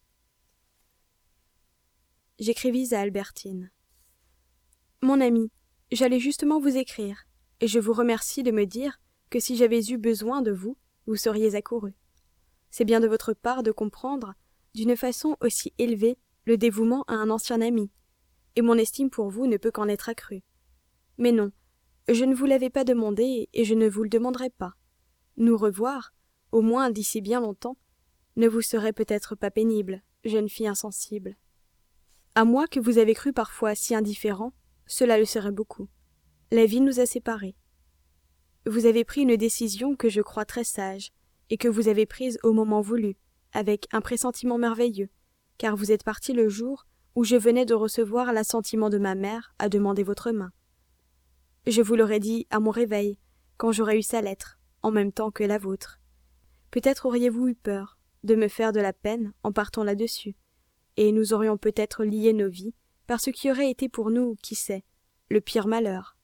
J'écrivis à Albertine. Mon ami, j'allais justement vous écrire, et je vous remercie de me dire que si j'avais eu besoin de vous, vous seriez accouru. C'est bien de votre part de comprendre, d'une façon aussi élevée, le dévouement à un ancien ami, et mon estime pour vous ne peut qu'en être accrue. Mais non, je ne vous l'avais pas demandé, et je ne vous le demanderai pas. Nous revoir, au moins d'ici bien longtemps, ne vous serait peut-être pas pénible, jeune fille insensible. À moi que vous avez cru parfois si indifférent, cela le serait beaucoup. La vie nous a séparés. Vous avez pris une décision que je crois très sage, et que vous avez prise au moment voulu, avec un pressentiment merveilleux, car vous êtes parti le jour où je venais de recevoir l'assentiment de ma mère à demander votre main. Je vous l'aurais dit à mon réveil, quand j'aurais eu sa lettre, en même temps que la vôtre. Peut-être auriez-vous eu peur de me faire de la peine en partant là-dessus, et nous aurions peut-être lié nos vies par ce qui aurait été pour nous, qui sait, le pire malheur.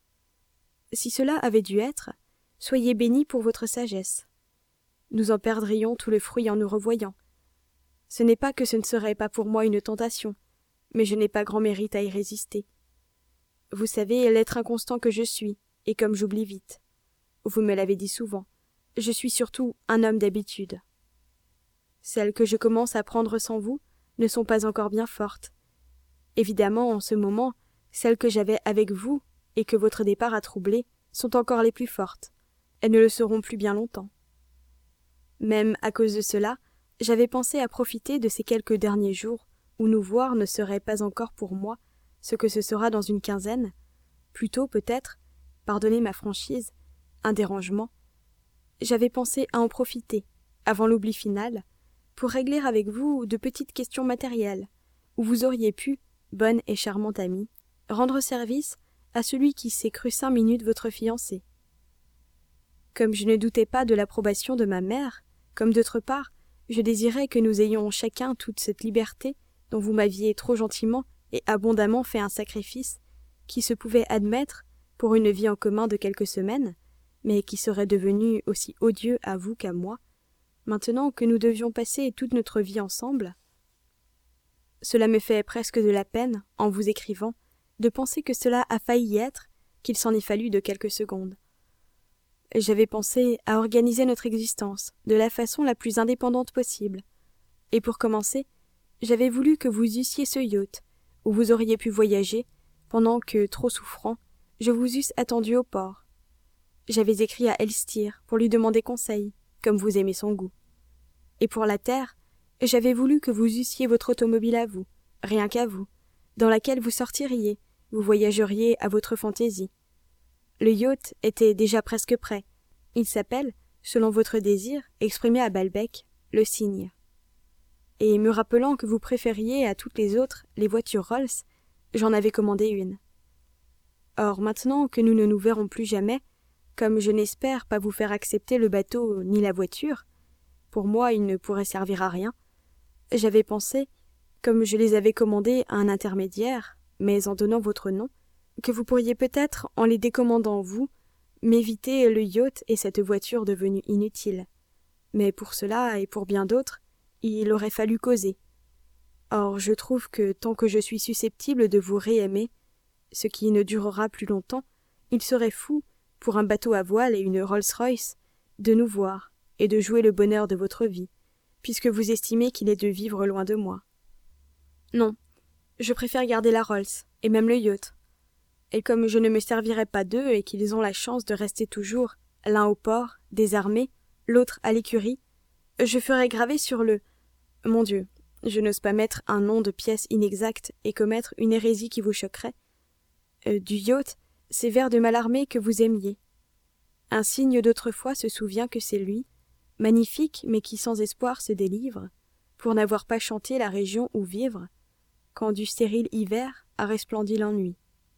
Si cela avait dû être, soyez bénis pour votre sagesse. Nous en perdrions tout le fruit en nous revoyant. Ce n'est pas que ce ne serait pas pour moi une tentation, mais je n'ai pas grand mérite à y résister. Vous savez l'être inconstant que je suis, et comme j'oublie vite. Vous me l'avez dit souvent, je suis surtout un homme d'habitude. Celles que je commence à prendre sans vous ne sont pas encore bien fortes. Évidemment, en ce moment, celles que j'avais avec vous, et que votre départ a troublées, sont encore les plus fortes. Elles ne le seront plus bien longtemps. Même à cause de cela, j'avais pensé à profiter de ces quelques derniers jours où nous voir ne serait pas encore pour moi ce que ce sera dans une quinzaine, plutôt peut-être, pardonnez ma franchise, un dérangement. J'avais pensé à en profiter, avant l'oubli final, pour régler avec vous de petites questions matérielles, où vous auriez pu, bonne et charmante amie, rendre service à celui qui s'est cru cinq minutes votre fiancé. Comme je ne doutais pas de l'approbation de ma mère, comme d'autre part, je désirais que nous ayons chacun toute cette liberté dont vous m'aviez trop gentiment et abondamment fait un sacrifice, qui se pouvait admettre pour une vie en commun de quelques semaines, mais qui serait devenu aussi odieux à vous qu'à moi, maintenant que nous devions passer toute notre vie ensemble, Cela me fait presque de la peine, en vous écrivant, de penser que cela a failli être, qu'il s'en est fallu de quelques secondes. J'avais pensé à organiser notre existence de la façon la plus indépendante possible, et pour commencer, j'avais voulu que vous eussiez ce yacht, où vous auriez pu voyager, pendant que, trop souffrant, je vous eusse attendu au port. J'avais écrit à Elstir pour lui demander conseil, comme vous aimez son goût. Et pour la terre, j'avais voulu que vous eussiez votre automobile à vous, rien qu'à vous, dans laquelle vous sortiriez, vous voyageriez à votre fantaisie. Le yacht était déjà presque prêt. Il s'appelle, selon votre désir, exprimé à Balbec, le Cygne. Et me rappelant que vous préfériez à toutes les autres les voitures Rolls, j'en avais commandé une. Or, maintenant que nous ne nous verrons plus jamais, comme je n'espère pas vous faire accepter le bateau ni la voiture, pour moi il ne pourrait servir à rien, j'avais pensé, comme je les avais commandés à un intermédiaire, mais en donnant votre nom, que vous pourriez peut-être, en les décommandant vous, m'éviter le yacht et cette voiture devenue inutile. Mais pour cela et pour bien d'autres, il aurait fallu causer. Or, je trouve que tant que je suis susceptible de vous réaimer, ce qui ne durera plus longtemps, il serait fou, pour un bateau à voile et une Rolls-Royce, de nous voir et de jouer le bonheur de votre vie, puisque vous estimez qu'il est de vivre loin de moi. Non, je préfère garder la Rolls, et même le yacht. Et comme je ne me servirai pas d'eux et qu'ils ont la chance de rester toujours, l'un au port, désarmé, l'autre à l'écurie, je ferai graver sur le... Mon Dieu, je n'ose pas mettre un nom de pièce inexact et commettre une hérésie qui vous choquerait. Euh, du yacht, ces vers de Mallarmé que vous aimiez. Un cygne d'autrefois se souvient que c'est lui, magnifique mais qui sans espoir se délivre, pour n'avoir pas chanté la région où vivre, quand du stérile hiver a resplendi l'ennui.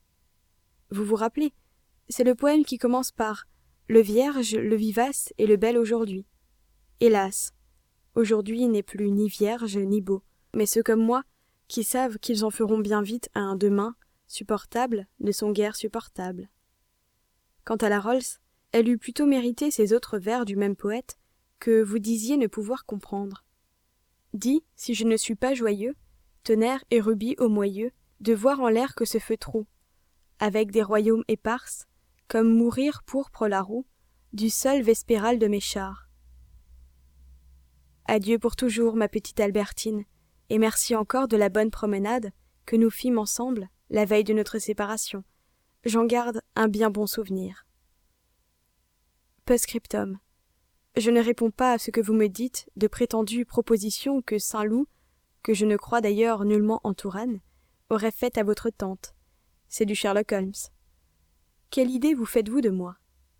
Vous vous rappelez, c'est le poème qui commence par « Le vierge, le vivace et le bel aujourd'hui ». Hélas, aujourd'hui n'est plus ni vierge ni beau, mais ceux comme moi, qui savent qu'ils en feront bien vite à un demain, supportable, ne sont guère supportables. Quant à la Rolls, elle eût plutôt mérité ces autres vers du même poète que vous disiez ne pouvoir comprendre. Dis, si je ne suis pas joyeux, tonnerre et rubis au moyeu, de voir en l'air que ce feu trou, avec des royaumes éparses, comme mourir pourpre la roue, du sol vespéral de mes chars. Adieu pour toujours, ma petite Albertine, et merci encore de la bonne promenade que nous fîmes ensemble la veille de notre séparation. J'en garde un bien bon souvenir. Post-scriptum. Je ne réponds pas à ce que vous me dites de prétendues propositions que Saint-Loup, que je ne crois d'ailleurs nullement en Touraine, aurait faites à votre tante. C'est du Sherlock Holmes. Quelle idée vous faites-vous de moi?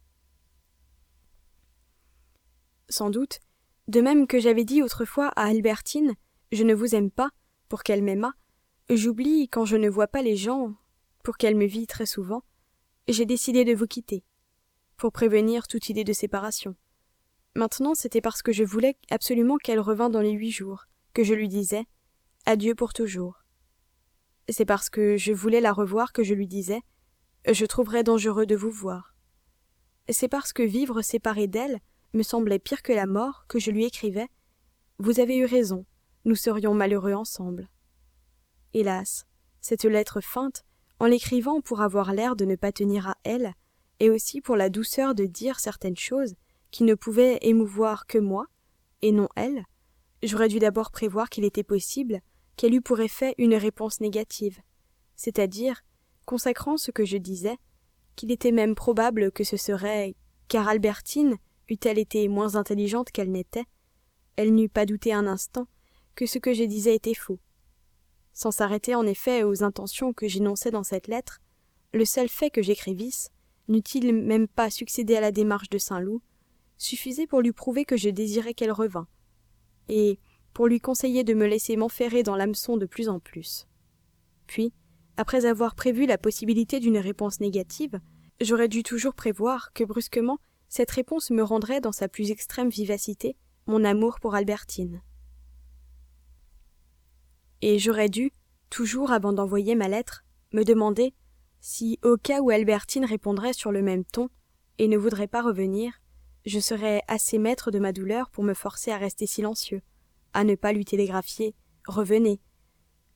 Sans doute, de même que j'avais dit autrefois à Albertine, je ne vous aime pas, pour qu'elle m'aimât, j'oublie quand je ne vois pas les gens, pour qu'elle me vît très souvent, j'ai décidé de vous quitter, pour prévenir toute idée de séparation. Maintenant, c'était parce que je voulais absolument qu'elle revînt dans les huit jours, que je lui disais « Adieu pour toujours ». C'est parce que je voulais la revoir que je lui disais « Je trouverais dangereux de vous voir ». C'est parce que vivre séparé d'elle me semblait pire que la mort que je lui écrivais « Vous avez eu raison, nous serions malheureux ensemble ». Hélas, cette lettre feinte, en l'écrivant pour avoir l'air de ne pas tenir à elle, et aussi pour la douceur de dire certaines choses qui ne pouvaient émouvoir que moi, et non elle, j'aurais dû d'abord prévoir qu'il était possible qu'elle eût pour effet une réponse négative, c'est-à-dire, consacrant ce que je disais, qu'il était même probable que ce serait, car Albertine, eût-elle été moins intelligente qu'elle n'était, elle n'eût pas douté un instant que ce que je disais était faux. Sans s'arrêter en effet aux intentions que j'énonçais dans cette lettre, le seul fait que j'écrivisse, n'eût-il même pas succédé à la démarche de Saint-Loup, suffisait pour lui prouver que je désirais qu'elle revînt, et pour lui conseiller de me laisser m'enferrer dans l'hameçon de plus en plus. Puis, après avoir prévu la possibilité d'une réponse négative, j'aurais dû toujours prévoir que brusquement cette réponse me rendrait dans sa plus extrême vivacité mon amour pour Albertine. Et j'aurais dû, toujours avant d'envoyer ma lettre, me demander si, au cas où Albertine répondrait sur le même ton et ne voudrait pas revenir, je serais assez maître de ma douleur pour me forcer à rester silencieux, à ne pas lui télégraphier « Revenez »,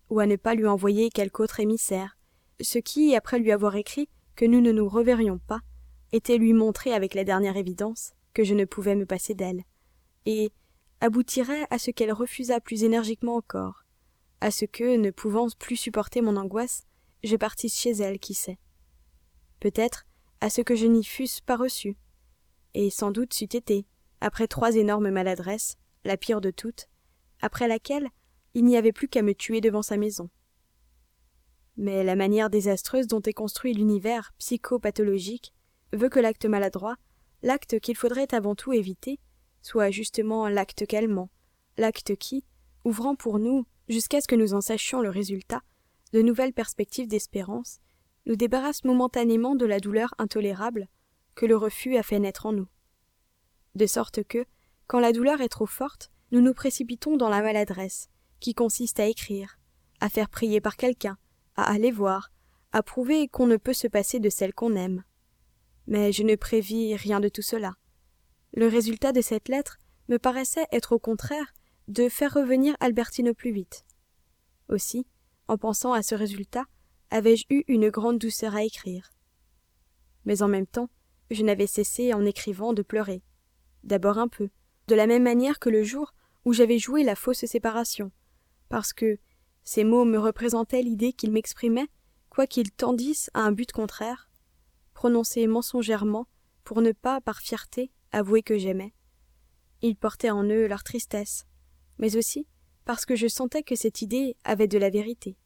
ou à ne pas lui envoyer quelque autre émissaire, ce qui, après lui avoir écrit que nous ne nous reverrions pas, était lui montrer avec la dernière évidence que je ne pouvais me passer d'elle, et aboutirait à ce qu'elle refusât plus énergiquement encore, à ce que, ne pouvant plus supporter mon angoisse, je partisse chez elle, qui sait. Peut-être à ce que je n'y fusse pas reçu, et sans doute c'eût été, après trois énormes maladresses, la pire de toutes, après laquelle il n'y avait plus qu'à me tuer devant sa maison. Mais la manière désastreuse dont est construit l'univers psychopathologique veut que l'acte maladroit, l'acte qu'il faudrait avant tout éviter, soit justement l'acte calmant, l'acte qui, ouvrant pour nous, jusqu'à ce que nous en sachions le résultat, de nouvelles perspectives d'espérance, nous débarrasse momentanément de la douleur intolérable que le refus a fait naître en nous. De sorte que, quand la douleur est trop forte, nous nous précipitons dans la maladresse, qui consiste à écrire, à faire prier par quelqu'un, à aller voir, à prouver qu'on ne peut se passer de celle qu'on aime. Mais je ne prévis rien de tout cela. Le résultat de cette lettre me paraissait être au contraire de faire revenir Albertine au plus vite. Aussi, en pensant à ce résultat, avais-je eu une grande douceur à écrire. Mais en même temps, je n'avais cessé en écrivant de pleurer. D'abord un peu, de la même manière que le jour où j'avais joué la fausse séparation, parce que ces mots me représentaient l'idée qu'ils m'exprimaient, quoiqu'ils tendissent à un but contraire, prononcés mensongèrement pour ne pas, par fierté, avouer que j'aimais. Ils portaient en eux leur tristesse, mais aussi parce que je sentais que cette idée avait de la vérité.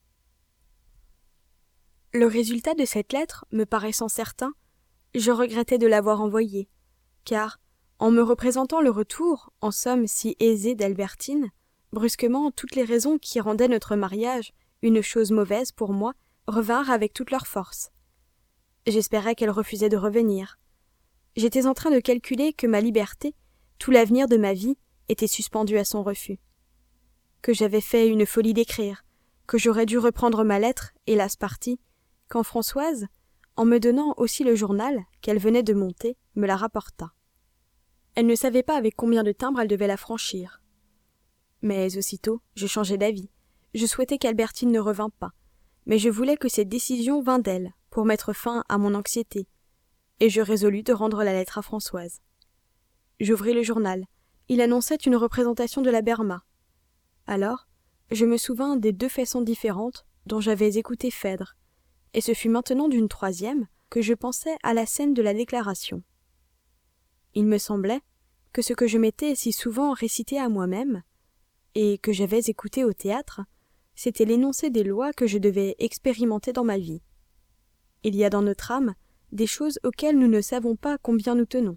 Le résultat de cette lettre me paraissant certain, je regrettais de l'avoir envoyée, car, en me représentant le retour, en somme si aisé d'Albertine, brusquement toutes les raisons qui rendaient notre mariage une chose mauvaise pour moi revinrent avec toute leur force. J'espérais qu'elle refusait de revenir. J'étais en train de calculer que ma liberté, tout l'avenir de ma vie, était suspendu à son refus. Que j'avais fait une folie d'écrire, que j'aurais dû reprendre ma lettre, hélas partie, quand Françoise, en me donnant aussi le journal qu'elle venait de monter, me la rapporta. Elle ne savait pas avec combien de timbres elle devait la franchir. Mais aussitôt, je changeai d'avis. Je souhaitais qu'Albertine ne revînt pas, mais je voulais que cette décision vînt d'elle, pour mettre fin à mon anxiété, et je résolus de rendre la lettre à Françoise. J'ouvris le journal. Il annonçait une représentation de la Berma. Alors, je me souvins des deux façons différentes dont j'avais écouté Phèdre, et ce fut maintenant d'une troisième que je pensais à la scène de la déclaration. Il me semblait que ce que je m'étais si souvent récité à moi-même, et que j'avais écouté au théâtre, c'était l'énoncé des lois que je devais expérimenter dans ma vie. Il y a dans notre âme des choses auxquelles nous ne savons pas combien nous tenons.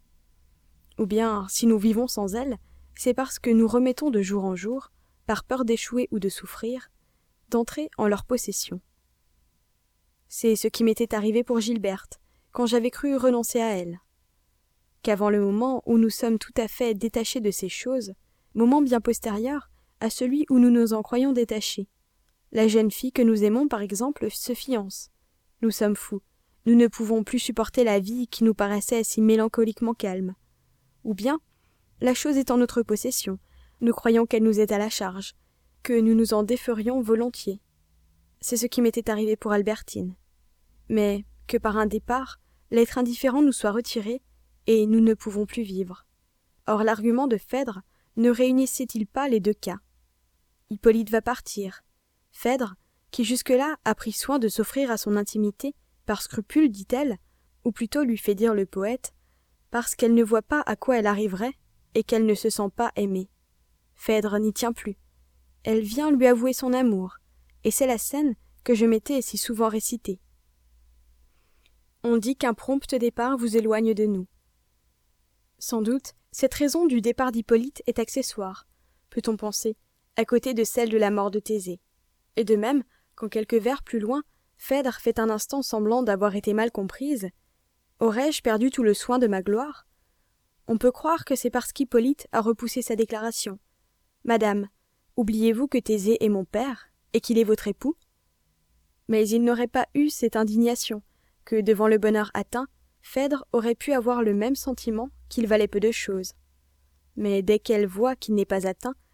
Ou bien, si nous vivons sans elles, c'est parce que nous remettons de jour en jour, par peur d'échouer ou de souffrir, d'entrer en leur possession. C'est ce qui m'était arrivé pour Gilberte, quand j'avais cru renoncer à elle. Qu'avant le moment où nous sommes tout à fait détachés de ces choses, moment bien postérieur à celui où nous nous en croyons détachés. La jeune fille que nous aimons, par exemple, se fiance. Nous sommes fous. Nous ne pouvons plus supporter la vie qui nous paraissait si mélancoliquement calme. Ou bien, la chose est en notre possession. Nous croyons qu'elle nous est à la charge, que nous nous en déferions volontiers. C'est ce qui m'était arrivé pour Albertine. Mais que par un départ, l'être indifférent nous soit retiré, et nous ne pouvons plus vivre. Or l'argument de Phèdre ne réunissait-il pas les deux cas? Hippolyte va partir. Phèdre, qui jusque-là a pris soin de s'offrir à son intimité, par scrupule, dit-elle, ou plutôt lui fait dire le poète, parce qu'elle ne voit pas à quoi elle arriverait, et qu'elle ne se sent pas aimée. Phèdre n'y tient plus. Elle vient lui avouer son amour, et c'est la scène que je m'étais si souvent récitée. On dit qu'un prompt départ vous éloigne de nous. Sans doute, cette raison du départ d'Hippolyte est accessoire, peut-on penser, à côté de celle de la mort de Thésée. Et de même, quand quelques vers plus loin, Phèdre fait un instant semblant d'avoir été mal comprise, aurais-je perdu tout le soin de ma gloire? On peut croire que c'est parce qu'Hippolyte a repoussé sa déclaration. Madame, oubliez-vous que Thésée est mon père, et qu'il est votre époux? Mais il n'aurait pas eu cette indignation, que, devant le bonheur atteint, Phèdre aurait pu avoir le même sentiment qu'il valait peu de choses. Mais dès qu'elle voit qu'il n'est pas atteint,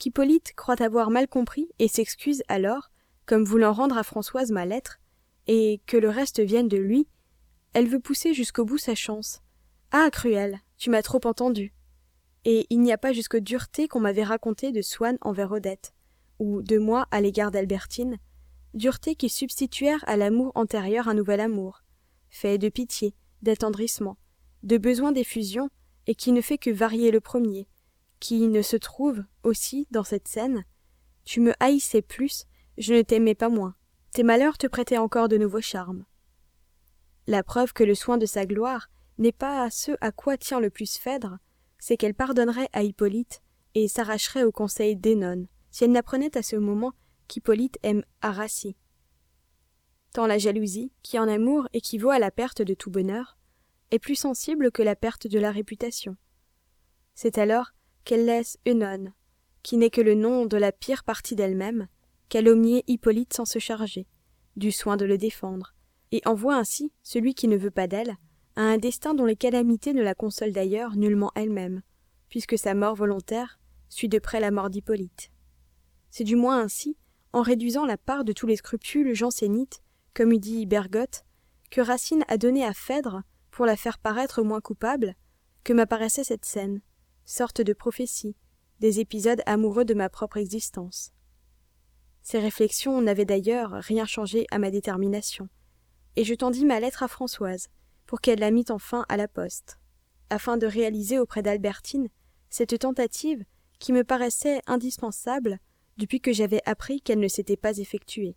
qu'Hippolyte croit avoir mal compris et s'excuse alors, comme voulant rendre à Françoise ma lettre, et que le reste vienne de lui, elle veut pousser jusqu'au bout sa chance. Ah, Cruel, tu m'as trop entendu. Et il n'y a pas jusqu'aux duretés qu'on m'avait racontées de Swann envers Odette, ou de moi à l'égard d'Albertine, duretés qui substituèrent à l'amour antérieur un nouvel amour, fait de pitié, d'attendrissement, de besoin d'effusion, et qui ne fait que varier le premier, qui ne se trouve, aussi, dans cette scène. Tu me haïssais plus, je ne t'aimais pas moins. Tes malheurs te prêtaient encore de nouveaux charmes. La preuve que le soin de sa gloire n'est pas ce à quoi tient le plus Phèdre, c'est qu'elle pardonnerait à Hippolyte et s'arracherait au conseil d'Œnone, si elle n'apprenait à ce moment qu'Hippolyte aime Aracie. Tant la jalousie, qui en amour équivaut à la perte de tout bonheur, est plus sensible que la perte de la réputation. C'est alors qu'elle laisse Œnone, qui n'est que le nom de la pire partie d'elle-même, calomnier Hippolyte sans se charger, du soin de le défendre, et envoie ainsi celui qui ne veut pas d'elle à un destin dont les calamités ne la consolent d'ailleurs nullement elle-même, puisque sa mort volontaire suit de près la mort d'Hippolyte. C'est du moins ainsi, en réduisant la part de tous les scrupules jansénites, comme eût dit Bergotte, que Racine a donné à Phèdre pour la faire paraître moins coupable, que m'apparaissait cette scène, sorte de prophétie, des épisodes amoureux de ma propre existence. Ces réflexions n'avaient d'ailleurs rien changé à ma détermination, et je tendis ma lettre à Françoise, pour qu'elle la mît enfin à la poste, afin de réaliser auprès d'Albertine cette tentative qui me paraissait indispensable depuis que j'avais appris qu'elle ne s'était pas effectuée.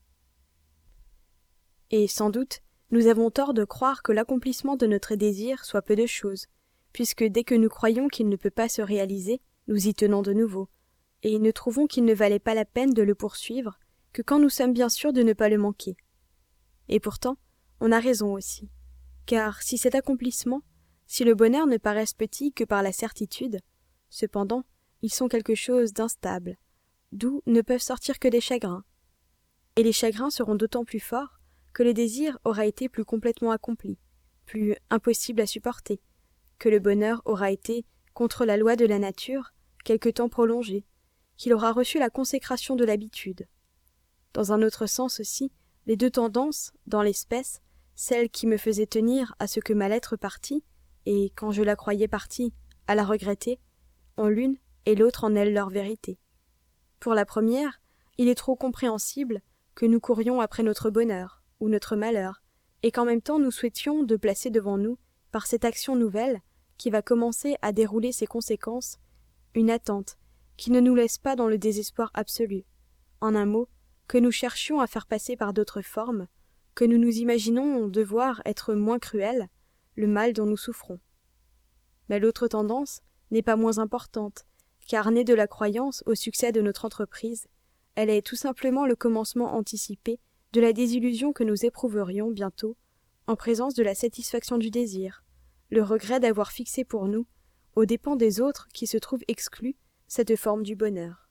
Et sans doute, nous avons tort de croire que l'accomplissement de notre désir soit peu de chose, puisque dès que nous croyons qu'il ne peut pas se réaliser, nous y tenons de nouveau, et ne trouvons qu'il ne valait pas la peine de le poursuivre que quand nous sommes bien sûrs de ne pas le manquer. Et pourtant, on a raison aussi, car si cet accomplissement, si le bonheur ne paraissent petit que par la certitude, cependant, ils sont quelque chose d'instable, d'où ne peuvent sortir que des chagrins. Et les chagrins seront d'autant plus forts que le désir aura été plus complètement accompli, plus impossible à supporter, que le bonheur aura été, contre la loi de la nature, quelque temps prolongé, qu'il aura reçu la consécration de l'habitude. Dans un autre sens aussi, les deux tendances, dans l'espèce, celle qui me faisait tenir à ce que ma lettre partît, et, quand je la croyais partie, à la regretter, ont l'une et l'autre en elles leur vérité. Pour la première, il est trop compréhensible que nous courions après notre bonheur, ou notre malheur, et qu'en même temps nous souhaitions de placer devant nous, par cette action nouvelle, qui va commencer à dérouler ses conséquences, une attente, qui ne nous laisse pas dans le désespoir absolu. En un mot, que nous cherchions à faire passer par d'autres formes, que nous nous imaginons devoir être moins cruel, le mal dont nous souffrons. Mais l'autre tendance n'est pas moins importante, car née de la croyance au succès de notre entreprise, elle est tout simplement le commencement anticipé de la désillusion que nous éprouverions bientôt en présence de la satisfaction du désir, le regret d'avoir fixé pour nous, aux dépens des autres qui se trouvent exclus, cette forme du bonheur.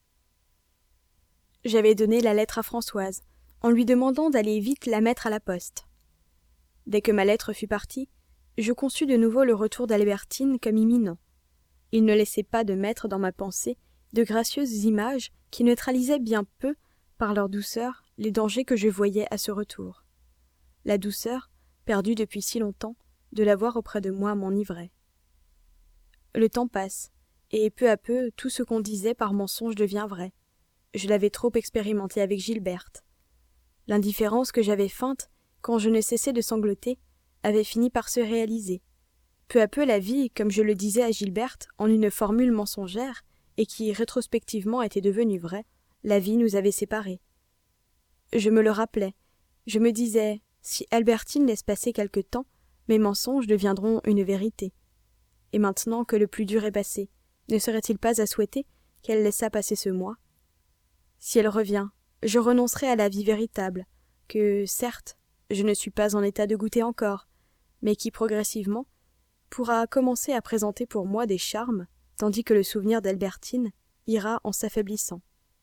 J'avais donné la lettre à Françoise, en lui demandant d'aller vite la mettre à la poste. Dès que ma lettre fut partie, je conçus de nouveau le retour d'Albertine comme imminent. Il ne laissait pas de mettre dans ma pensée de gracieuses images qui neutralisaient bien peu, par leur douceur, les dangers que je voyais à ce retour. La douceur, perdue depuis si longtemps, de la voir auprès de moi m'enivrait. Le temps passe, et peu à peu tout ce qu'on disait par mensonge devient vrai. Je l'avais trop expérimenté avec Gilberte. L'indifférence que j'avais feinte, quand je ne cessais de sangloter, avait fini par se réaliser. Peu à peu la vie, comme je le disais à Gilberte, en une formule mensongère, et qui rétrospectivement était devenue vraie, la vie nous avait séparés. Je me le rappelais, je me disais, si Albertine laisse passer quelque temps, mes mensonges deviendront une vérité. Et maintenant que le plus dur est passé, ne serait-il pas à souhaiter qu'elle laissât passer ce mois? Si elle revient, je renoncerai à la vie véritable, que, certes, je ne suis pas en état de goûter encore, mais qui, progressivement, pourra commencer à présenter pour moi des charmes, tandis que le souvenir d'Albertine ira en s'affaiblissant.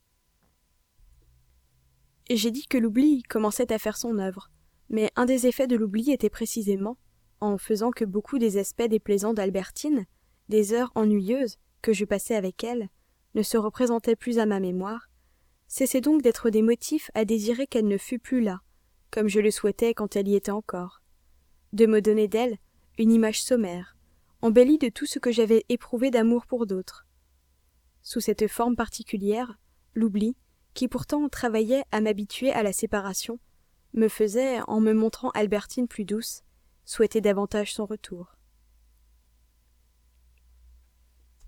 J'ai dit que l'oubli commençait à faire son œuvre, mais un des effets de l'oubli était précisément, en faisant que beaucoup des aspects déplaisants d'Albertine, des heures ennuyeuses que je passais avec elle, ne se représentaient plus à ma mémoire, cessaient donc d'être des motifs à désirer qu'elle ne fût plus là, comme je le souhaitais quand elle y était encore, de me donner d'elle une image sommaire, embellie de tout ce que j'avais éprouvé d'amour pour d'autres. Sous cette forme particulière, l'oubli, qui pourtant travaillait à m'habituer à la séparation, me faisait, en me montrant Albertine plus douce, souhaiter davantage son retour.